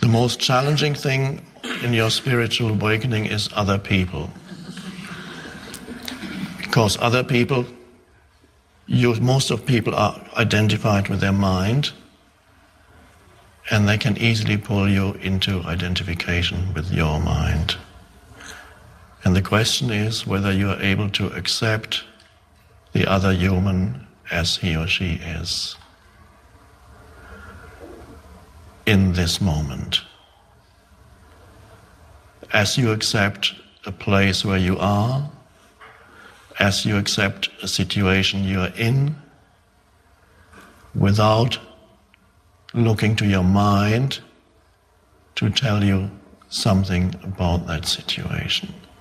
The most challenging thing in your spiritual awakening is other people. Because other people, most of people are identified with their mind, and they can easily pull you into identification with your mind. And the question is whether you are able to accept the other human as he or she is in this moment. As you accept a place where you are, as you accept a situation you are in, without looking to your mind to tell you something about that situation.